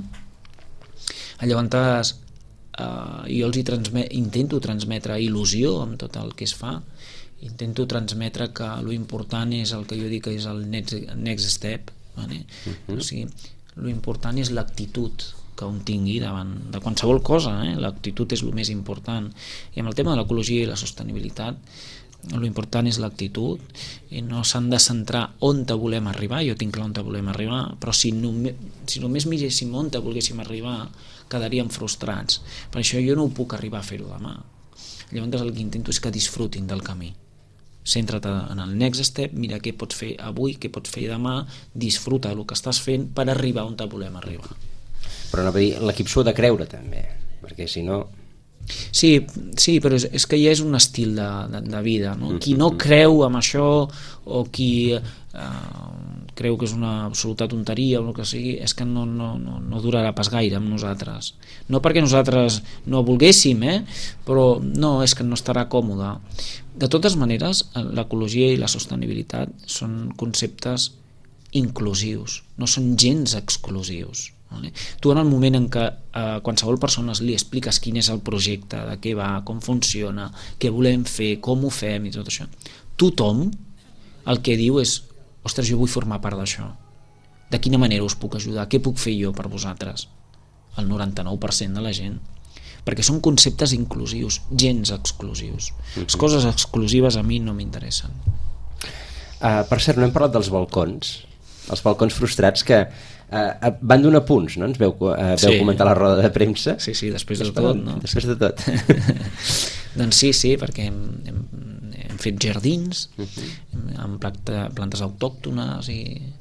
[SPEAKER 2] Llavors eh, jo els hi transmet, intento transmetre il·lusió amb tot el que es fa, intento transmetre que lo important és el que jo dic que és el next, next step, vale? Uh-huh. O sigui, lo important és l'actitud que un tingui davant de qualsevol cosa, eh? L'actitud és el més important, i amb el tema de l'ecologia i la sostenibilitat lo important és l'actitud i no s'han de centrar on te volem arribar. Jo tinc clar on te volem arribar, però si només, si només miréssim on te volguéssim arribar quedaríem frustrats. Per això jo no ho puc arribar a fer-ho demà. Llavors el que intento és que disfrutin del camí. Centra't en el next step, mira què pots fer avui, què pots fer demà, disfruta el que estàs fent per arribar on te volem arribar.
[SPEAKER 1] Però no, l'equip s'ho ha de creure també, perquè si no...
[SPEAKER 2] Sí, sí, però és, és que ja és un estil de, de, de vida, no? Qui no creu en això o qui eh, creu que és una absoluta tonteria o el que sigui, és que no, no, no, no durarà pas gaire amb nosaltres. No perquè nosaltres no volguéssim, eh? Però no, és que no estarà còmode. De totes maneres, l'ecologia i la sostenibilitat són conceptes inclusius, no són gens exclusius. Tu en el moment en què a qualsevol persona li expliques quin és el projecte, de què va, com funciona, què volem fer, com ho fem i tot això, tothom el que diu és: ostres, jo vull formar part d'això, de quina manera us puc ajudar, què puc fer jo per vosaltres? El noranta-nou per cent de la gent, perquè són conceptes inclusius, gens exclusius. Les coses exclusives a mi no m'interessen.
[SPEAKER 1] Uh, per cert, no hem parlat dels balcons, els balcons frustrats que Uh, van donar punts, no? Ens veu, uh, veu sí. comentar la roda de premsa.
[SPEAKER 2] Sí, sí, després de tot, no?
[SPEAKER 1] Després de tot.
[SPEAKER 2] Doncs sí, sí, perquè hem, hem, hem fet jardins, uh-huh. amb planta, plantes autòctones i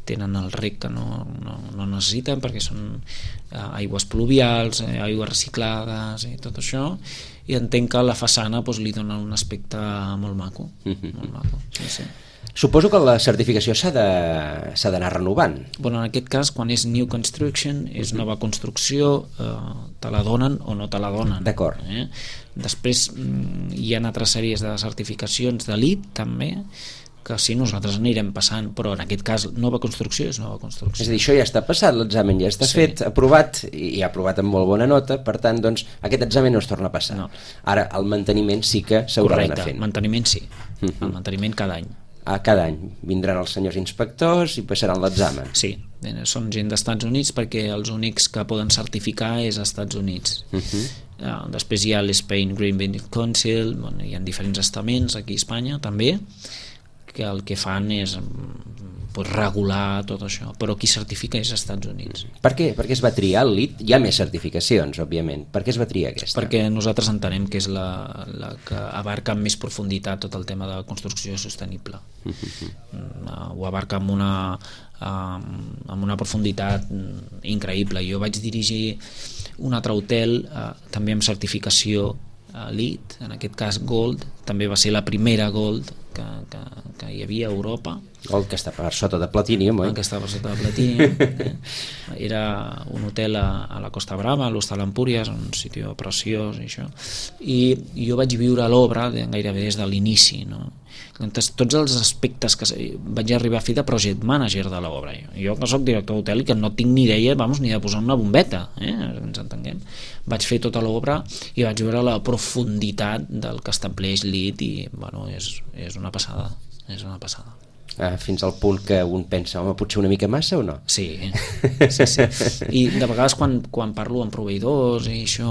[SPEAKER 2] tenen el rec que no, no, no necessiten perquè són uh, aigües pluvials, eh, aigües reciclades i tot això, i entenc que la façana doncs, li dona un aspecte molt maco, mm-hmm. molt maco, sí, sí.
[SPEAKER 1] Suposo que la certificació s'ha de, s'ha d'anar renovant.
[SPEAKER 2] Bueno, en aquest cas, quan és new construction, és nova construcció, eh, te la donen o no te la donen.
[SPEAKER 1] D'acord.
[SPEAKER 2] Eh? Després hi ha altres sèries de certificacions d'elit, també, que sí, nosaltres anirem passant, però en aquest cas nova construcció és nova construcció.
[SPEAKER 1] És a dir, això ja està passat, l'examen ja està sí. fet, aprovat, i aprovat amb molt bona nota, per tant, doncs, aquest examen no es torna a passar. No. Ara, el manteniment sí que s'haurà d'anar fent.
[SPEAKER 2] Correcte, manteniment sí, uh-huh. el manteniment cada any.
[SPEAKER 1] A cada any vindran els senyors inspectors i passaran l'examen.
[SPEAKER 2] Sí, són gent dels Estats Units perquè els únics que poden certificar és als Estats Units. Uh-huh. uh, després hi ha l'Spain Green Building Council, bueno, hi ha diferents estaments aquí a Espanya també, que el que fan és pues, regular tot això, però qui certifica és als Estats Units.
[SPEAKER 1] Per què? Per què es va triar el L I D? Hi ha més certificacions, òbviament. Per què es va triar aquesta?
[SPEAKER 2] Perquè nosaltres entenem que és la, la que abarca amb més profunditat tot el tema de construcció sostenible. Uh-huh. Uh, ho abarca amb una, uh, amb una profunditat increïble. Jo vaig dirigir un altre hotel, uh, també amb certificació uh, L I D, en aquest cas Gold, també va ser la primera Gold que, que, que hi havia a Europa.
[SPEAKER 1] Gold, que està per sota de Platinum, oi?
[SPEAKER 2] Que està per sota de Platinum. eh? Era un hotel a, a la Costa Brava, a l'Hostal Empúries, un sitio preciós i això. I jo vaig viure l'obra de, gairebé des de l'inici, no? Doncs, tots els aspectes que vaig arribar a fer de project manager de l'obra. Jo que soc director d'hotel i que no tinc ni idea, vamos, ni de posar una bombeta, eh? Ens entenguem. Vaig fer tota l'obra i vaig veure la profunditat del que estableix L I D i bueno, és, és una passada, és una passada.
[SPEAKER 1] Ah, fins al punt que un pensa, home, potser una mica massa o no?
[SPEAKER 2] Sí, sí, sí. I de vegades quan, quan parlo amb proveïdors i això,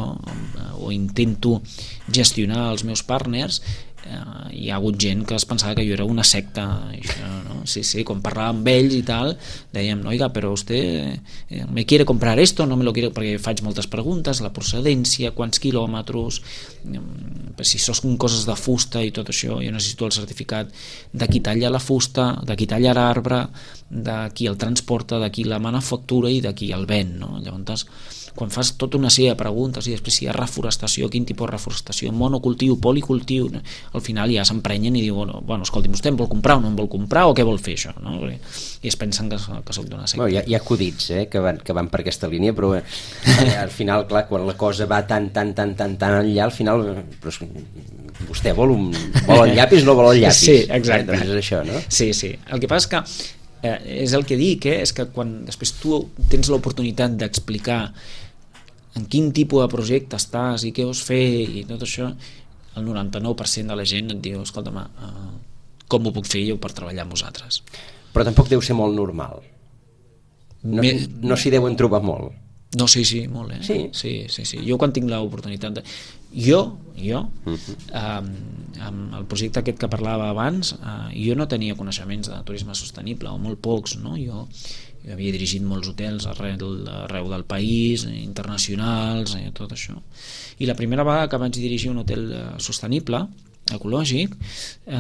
[SPEAKER 2] o intento gestionar els meus partners, Uh, hi ha hagut gent que es pensava que jo era una secta, això, no? Sí, sí, quan parlava amb ells i tal, dèiem, oiga, però usted eh, me quiere comprar esto, no me lo quiere, perquè faig moltes preguntes, la procedència, quants quilòmetres, um, si són coses de fusta i tot això, jo necessito el certificat de qui talla la fusta, de qui talla l'arbre, de qui el transporta, de qui la manufactura i de qui el ven, no? Llavors, quan fas tota una sèrie de preguntes i després si hi ha reforestació, quin tipus de reforestació, monocultiu, policultiu, al final ja s'emprenyen i diuen, bueno, escolti, vostè em vol comprar o no em vol comprar o què vol fer això, no? I es pensen que, que soc d'una secta.
[SPEAKER 1] Bueno, hi, ha, hi ha acudits eh, que, van, que van per aquesta línia, però eh, al final, clar, quan la cosa va tan, tan, tan, tan, tan enllà, al final però vostè vol, un, vol el llapis o no vol el llapis?
[SPEAKER 2] Sí, exacte.
[SPEAKER 1] Eh, doncs és això, no?
[SPEAKER 2] Sí, sí. El que passa és que eh, és el que dic, eh, és que quan després tu tens l'oportunitat d'explicar en quin tipus de projecte estàs i què vols fer i tot això, el noranta-nou per cent de la gent et diu, escolta'm, uh, com ho puc fer jo per treballar amb vosaltres?
[SPEAKER 1] Però tampoc deu ser molt normal. No, Me... no s'hi deuen trobar molt.
[SPEAKER 2] No, sí, sí, molt, eh?
[SPEAKER 1] Sí?
[SPEAKER 2] Sí, sí, sí. Jo quan tinc l'oportunitat de... Jo, jo, uh-huh. um, amb el projecte aquest que parlava abans, uh, jo no tenia coneixements de turisme sostenible, o molt pocs, no? Jo Jo havia dirigit molts hotels arreu, arreu del país, internacionals, i tot això. I la primera vegada que vaig dirigir un hotel sostenible, ecològic, eh,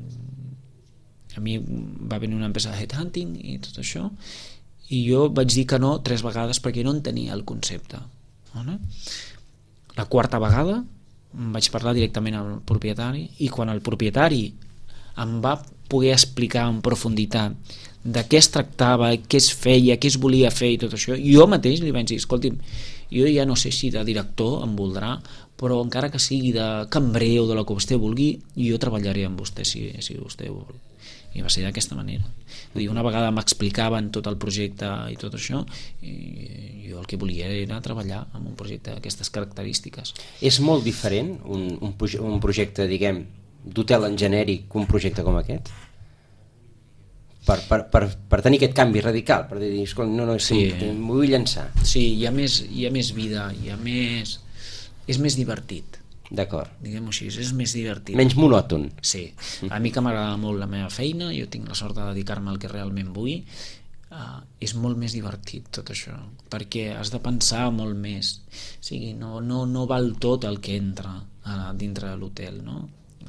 [SPEAKER 2] a mi va venir una empresa de headhunting i tot això, i jo vaig dir que no tres vegades perquè no en tenia el concepte. No? La quarta vegada vaig parlar directament amb el propietari i quan el propietari em va poder explicar en profunditat de què es tractava, què es feia, què es volia fer i tot això, jo mateix li vaig dir, escolti'm, jo ja no sé si de director em voldrà, però encara que sigui de cambrer o de lo que vostè vulgui, jo treballaré amb vostè si, si vostè vol. I va ser d'aquesta manera. Vull dir, una vegada m'explicaven tot el projecte i tot això, i jo el que volia era treballar amb un projecte d'aquestes característiques.
[SPEAKER 1] És molt diferent un, un, un projecte, diguem, d'hotel en genèric un projecte com aquest? Per, per, per, per tenir aquest canvi radical, per dir, no, no, sí, m'ho vull llançar.
[SPEAKER 2] Sí, hi ha més, hi ha més vida, hi ha més... és més divertit.
[SPEAKER 1] D'acord.
[SPEAKER 2] Diguem-ho així, és més divertit.
[SPEAKER 1] Menys monòton.
[SPEAKER 2] Sí, a mi que m'agrada molt la meva feina, jo tinc la sort de dedicar-me al que realment vull, uh, és molt més divertit tot això, perquè has de pensar molt més. O sigui, no, no, no val tot el que entra uh, dintre de l'hotel, no? Jo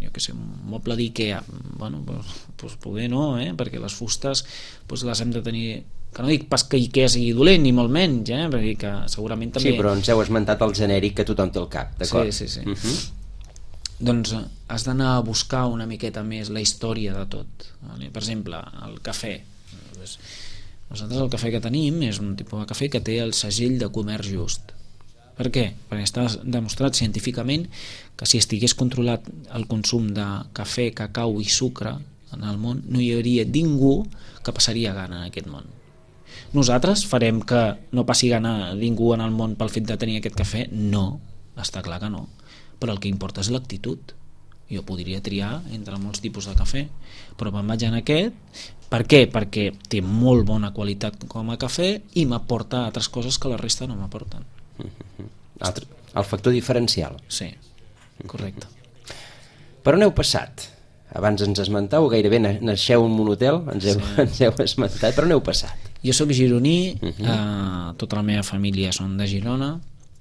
[SPEAKER 2] jo què sé, un moble d'Ikea, bueno, doncs, doncs poder no, eh? Perquè les fustes doncs les hem de tenir, que no dic pas que Ikea sigui dolent, ni molt menys, eh? Perquè que segurament també...
[SPEAKER 1] Sí, però ens heu esmentat el genèric que tothom té al cap, d'acord?
[SPEAKER 2] Sí, sí, sí.
[SPEAKER 1] Uh-huh.
[SPEAKER 2] Doncs has d'anar a buscar una miqueta més la història de tot. Vale? Per exemple, el cafè. Nosaltres el cafè que tenim és un tipus de cafè que té el segell de comerç just. Per què? Perquè està demostrat científicament que si estigués controlat el consum de cafè, cacau i sucre en el món, no hi hauria ningú que passaria gana en aquest món. Nosaltres farem que no passi gana ningú en el món pel fet de tenir aquest cafè? No, està clar que no. Però el que importa és l'actitud. Jo podria triar entre molts tipus de cafè, però me'n vaig en aquest. Per què? Perquè té molt bona qualitat com a cafè i m'aporta altres coses que la resta no m'aporten.
[SPEAKER 1] Altre, el factor diferencial.
[SPEAKER 2] Sí, correcte.
[SPEAKER 1] Per on heu passat? Abans ens esmentau, gairebé naixeu un monotel, ens heu, sí. ens heu esmentat. Per on heu passat?
[SPEAKER 2] Jo soc gironí, uh -huh. eh, tota la meva família són de Girona,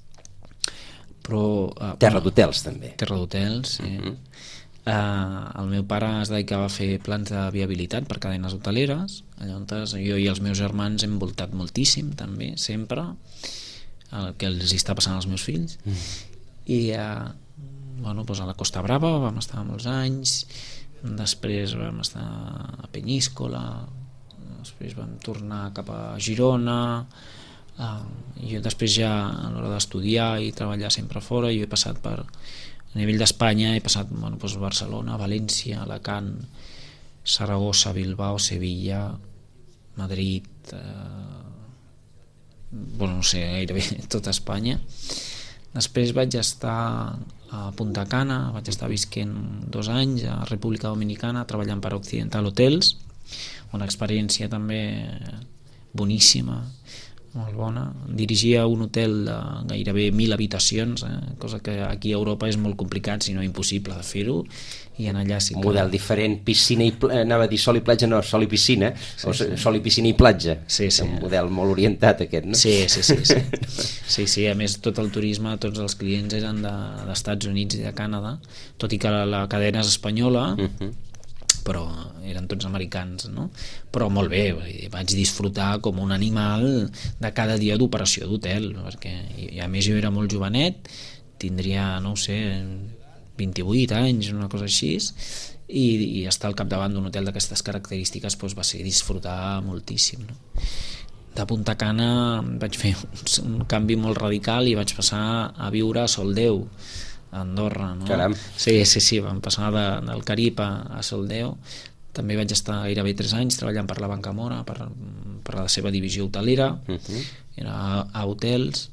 [SPEAKER 2] però... Eh,
[SPEAKER 1] terra d'hotels, també.
[SPEAKER 2] Terra d'hotels, sí. Uh-huh. eh, el meu pare es dedicava a fer plans de viabilitat per cadenes hoteleres, llavors jo i els meus germans hem voltat moltíssim, també, sempre, el que els està passant als meus fills, uh-huh. i eh, bueno, doncs a la Costa Brava vam estar molts anys, després vam estar a Penyíscola, després vam tornar cap a Girona. Uh, jo després ja a l'hora d'estudiar i treballar sempre fora, jo he passat per a nivell d'Espanya, he passat bueno, doncs Barcelona, València, Alacant, Saragossa, Bilbao, Sevilla, Madrid, uh, bueno, no sé, gairebé tota Espanya. Després vaig estar a Punta Cana, vaig estar visquent dos anys a República Dominicana treballant per Occidental Hotels, una experiència també boníssima, molt bona. Dirigia un hotel de gairebé mil habitacions, eh? Cosa que aquí a Europa és molt complicat, si no impossible de fer-ho, i en allà sí que...
[SPEAKER 1] Un model diferent, piscina i pla... anava a dir sol i platja, no, sol i piscina, sí, o sí. sol i piscina i platja.
[SPEAKER 2] Sí, sí.
[SPEAKER 1] Un model molt orientat aquest, no?
[SPEAKER 2] Sí, sí, sí. Sí, sí, sí. A més tot el turisme, tots els clients eren d'Estats de, Units i de Canadà, tot i que la, la cadena és espanyola, uh-huh. però eren tots americans, no? Però molt bé, vaig disfrutar com un animal de cada dia d'operació d'hotel, perquè i a més jo era molt jovenet, tindria, no ho sé, vint-i-vuit anys, una cosa així, i, i estar al capdavant d'un hotel d'aquestes característiques doncs, va ser disfrutar moltíssim, no? De Punta Cana vaig fer un, un canvi molt radical i vaig passar a viure a Soldeu, a Andorra, no?
[SPEAKER 1] Caram.
[SPEAKER 2] Sí, sí, sí, vam passar de, del Carib a, a Soldeu. També vaig estar gairebé tres anys treballant per la Banca Mora, per, per la seva divisió hotelera, uh-huh. era a, a hotels,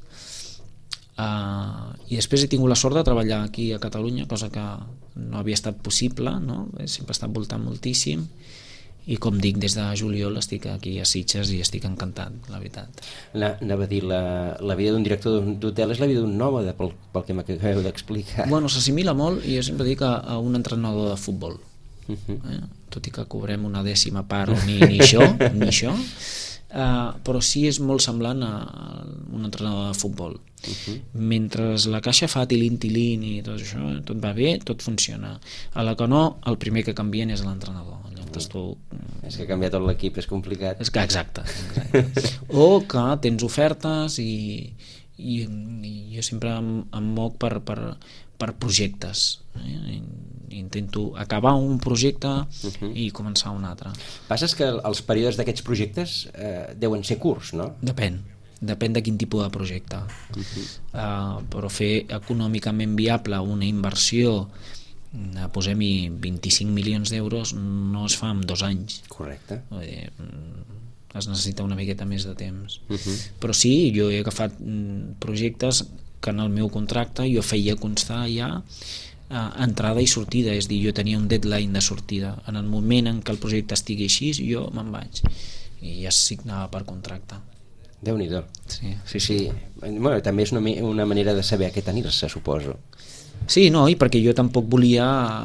[SPEAKER 2] uh, i després he tingut la sort de treballar aquí a Catalunya, cosa que no havia estat possible, no? He sempre estat voltant moltíssim, i com dic, des de juliol estic aquí a Sitges i estic encantat, la veritat.
[SPEAKER 1] Anava a dir, la, la vida d'un director d'hotel és la vida d'un nòmada, pel, pel que m'acabeu d'explicar.
[SPEAKER 2] Bueno, s'assimila molt, i jo sempre dic a, a un entrenador de futbol,
[SPEAKER 1] uh-huh.
[SPEAKER 2] eh? Tot i que cobrem una dècima part, ni, ni això, ni això, uh, però sí és molt semblant a, a un entrenador de futbol. Uh-huh. Mentre la caixa fa tilín-tilín i tot això, tot va bé, tot funciona. A la que no, el primer que canvien és l'entrenador. Tu...
[SPEAKER 1] És que canviar tot l'equip és complicat.
[SPEAKER 2] És que, exacte, exacte. O que tens ofertes i, i, i jo sempre em, em moc per, per, per projectes, eh? Intento acabar un projecte uh-huh. i començar un altre.
[SPEAKER 1] Passes que els períodes d'aquests projectes eh, deuen ser curts, no?
[SPEAKER 2] Depèn, depèn de quin tipus de projecte. Uh-huh. uh, però fer econòmicament viable una inversió, posem-hi vint-i-cinc milions d'euros, no es fa en dos anys.
[SPEAKER 1] Correcte.
[SPEAKER 2] Dir, es necessita una miqueta més de temps.
[SPEAKER 1] Uh-huh.
[SPEAKER 2] Però sí, jo he agafat projectes que en el meu contracte jo feia constar ja eh, entrada i sortida, és dir, jo tenia un deadline de sortida. En el moment en què el projecte estigui així, jo me'n vaig. I ja es signava per contracte.
[SPEAKER 1] Déu-n'hi-do.
[SPEAKER 2] Sí, sí, sí.
[SPEAKER 1] sí. Bueno, també és una, una manera de saber a què tenir-se, suposo.
[SPEAKER 2] Sí, no, i perquè jo tampoc volia,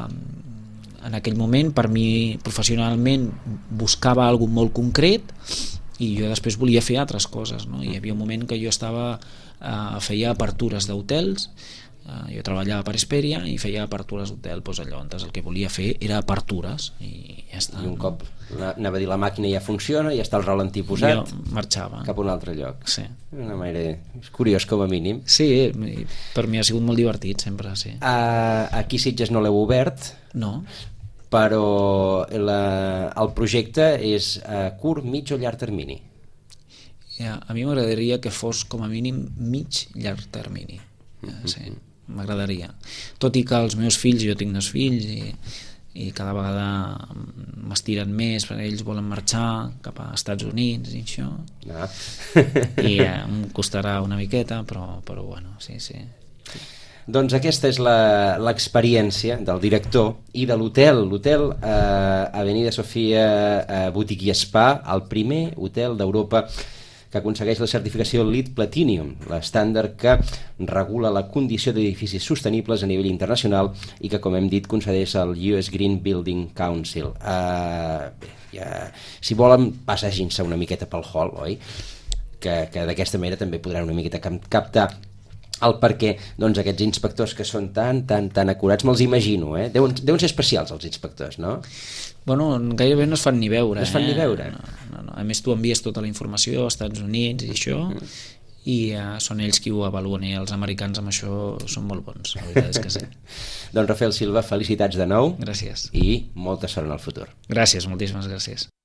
[SPEAKER 2] en aquell moment, per mi professionalment buscava alguna cosa molt concret i jo després volia fer altres coses, no? Hi havia un moment que jo estava, eh, feia apertures d'hotels, Uh, jo treballava per Hesperia i feia apertures d'hotel, doncs allò, el que volia fer era apertures i ja està.
[SPEAKER 1] I un cop, anava a dir, la màquina ja funciona, ja està el ralentí posat,
[SPEAKER 2] jo marxava
[SPEAKER 1] cap a un altre lloc.
[SPEAKER 2] Sí.
[SPEAKER 1] Una manera... És curiós, com a mínim.
[SPEAKER 2] Sí, per mi ha sigut molt divertit sempre, sí.
[SPEAKER 1] Uh, aquí Sitges no l'heu obert,
[SPEAKER 2] no,
[SPEAKER 1] però la, el projecte és a curt, mig o llarg termini?
[SPEAKER 2] ja, a mi m'agradaria que fos com a mínim mig llarg termini. Ja, sí, m'agradaria. Tot i que els meus fills, jo tinc dos fills i, i cada vegada m'estiren més perquè ells volen marxar cap a Estats Units i això,
[SPEAKER 1] Ah.
[SPEAKER 2] i eh, em costarà una miqueta, però, però bueno, sí, sí.
[SPEAKER 1] Doncs aquesta és la- l'experiència del director i de l'hotel, l'hotel eh, Avenida Sofia eh, Boutique i Spa, el primer hotel d'Europa que aconsegueix la certificació LEED Platinum, l'estàndard que regula la condició d'edificis sostenibles a nivell internacional i que, com hem dit, concedeix el U S Green Building Council. Uh, bé, ja, si volen, passegin-se una miqueta pel hall, oi? Que, que d'aquesta manera també podran una miqueta cap- captar el perquè, doncs, aquests inspectors que són tan, tan, tan acurats, me'ls imagino, eh? Deuen, deuen ser especials, els inspectors, no?
[SPEAKER 2] Bueno, gairebé no es fan ni veure.
[SPEAKER 1] No es fan
[SPEAKER 2] eh?
[SPEAKER 1] ni veure?
[SPEAKER 2] No, no, no. A més, tu envies tota la informació als Estats Units i això, i uh, són ells qui ho avaluen, i els americans amb això són molt bons, la veritat és que sí.
[SPEAKER 1] Doncs Rafael Silva, felicitats de nou
[SPEAKER 2] Gràcies.
[SPEAKER 1] i molta sort en el futur.
[SPEAKER 2] Gràcies, moltíssimes gràcies.